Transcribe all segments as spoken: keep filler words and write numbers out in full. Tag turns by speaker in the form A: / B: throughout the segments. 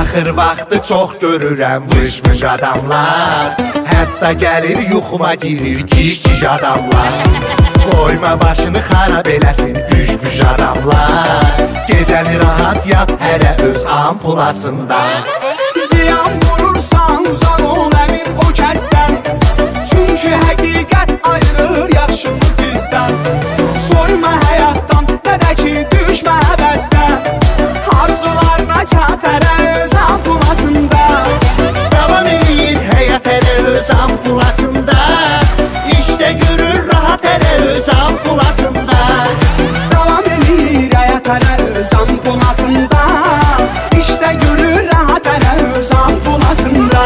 A: Axır vaxtı çox görürəm vıj-vıj adamlar. Hətta gəlir yuxuma girir giş-giş adamlar. Qoyma başını xarab eləsin büş-büş adamlar. Gecəni rahat yat hərə öz ampulasında.
B: Ziyan vurursan uzaq ol əmin o kəsdən. Çünki həqiqət ayırır yaxşını pisdən. Soyma həyatdan, nədə ki düşmə həvəsdən. Arzularına çat hərə öz ampulasında.
A: Davam edir həyat hərə öz ampulasında. İşdə görür rahat hərə öz ampulasında.
B: Davam edir həyat hərə öz ampulasında. İşdə görür rahat hərə öz ampulasında.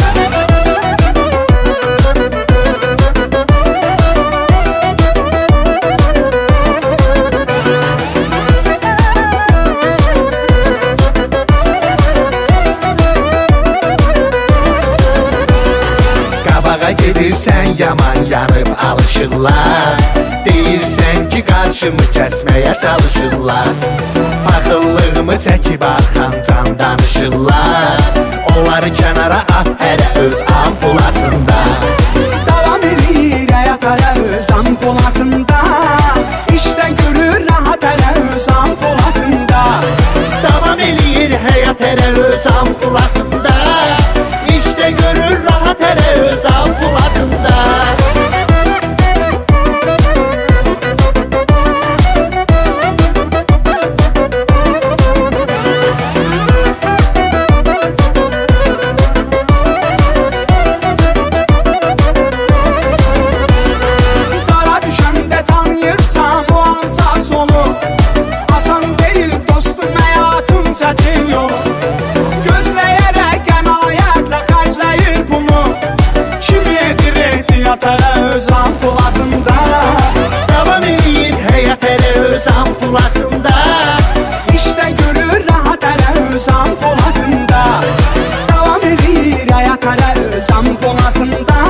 A: Qabağa gedirsən yaman yanıb alışırlar. Deyirsən ki qarşımı kəsməyə çalışırlar. Paxıllığımı çəkib arxamcan danışırlar. Onları kənara at hərə öz ampulasında.
B: Davam edir həyat hərə öz ampulasında. İşdə görür rahat hərə öz ampulasında.
A: Davam edir həyat hərə öz ampulasında. İşdə görür rahat hərə öz ampulasında.
B: Dara düşəndə tanıyırsan o an sağ solu. Asan deyil dostum həyatın çətin yolu. Gözləyərək qənaətlə xərcləyir bunu. Kim edir ehtiyat hərə öz ampulasında.
A: Davam edir həyat hərə öz ampulasında.
B: İşdə görür rahat hərə öz ampulasında. Davam edir həyat hərə öz ampulasında.